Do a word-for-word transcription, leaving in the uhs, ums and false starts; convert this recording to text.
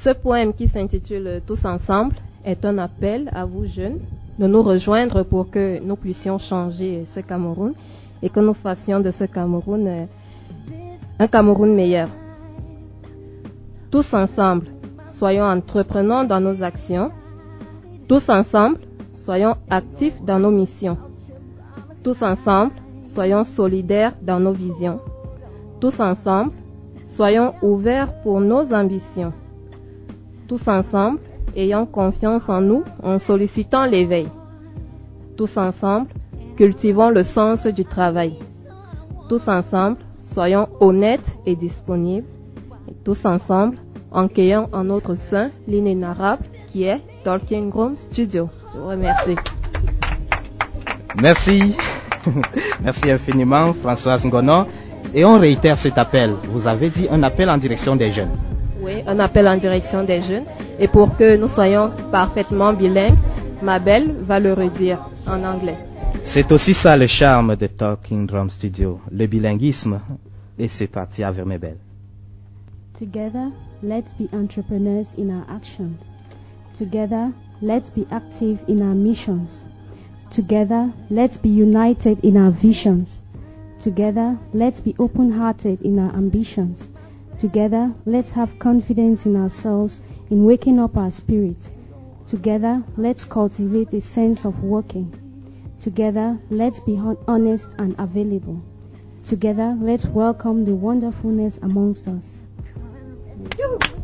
Ce poème qui s'intitule Tous ensemble est un appel à vous jeunes de nous rejoindre pour que nous puissions changer ce Cameroun et que nous fassions de ce Cameroun un Cameroun meilleur. Tous ensemble, soyons entreprenants dans nos actions. Tous ensemble, soyons actifs dans nos missions. Tous ensemble, soyons solidaires dans nos visions. Tous ensemble, soyons ouverts pour nos ambitions. Tous ensemble, ayons confiance en nous en sollicitant l'éveil. Tous ensemble, cultivons le sens du travail. Tous ensemble, soyons honnêtes et disponibles. Et tous ensemble, accueillons en notre sein l'inénarrable qui est Talking Room Studio. Je vous remercie. Merci. Merci infiniment, Françoise Ngono. Et on réitère cet appel. Vous avez dit un appel en direction des jeunes. Oui, un appel en direction des jeunes. Et pour que nous soyons parfaitement bilingues, Mabel va le redire en anglais. C'est aussi ça le charme de Talking Drum Studio, le bilinguisme. Et c'est parti avec Mabel. Together, let's be entrepreneurs in our actions. Together, let's be active in our missions. Together, let's be united in our visions. Together, let's be open-hearted in our ambitions. Together, let's have confidence in ourselves in waking up our spirit. Together, let's cultivate a sense of working. Together, let's be honest and available. Together, let's welcome the wonderfulness amongst us.